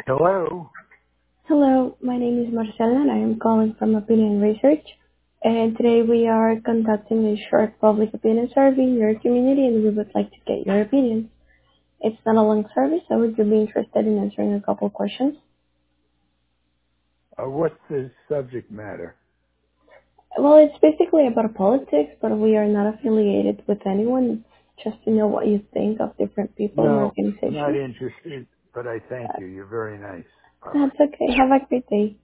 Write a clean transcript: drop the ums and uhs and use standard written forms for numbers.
Hello. Hello, my name is Marcela and I am calling from Opinion Research. And today we are conducting a short public opinion survey in your community and we would like to get your opinion. It's not a long survey, so would you be interested in answering a couple questions? What's the subject matter? Well, it's basically about politics, but we are not affiliated with anyone. It's just to know what you think of different people and No, not organizations. interested, but I thank Uh, you. You're very nice. Bye bye. that's okay. Have a great day.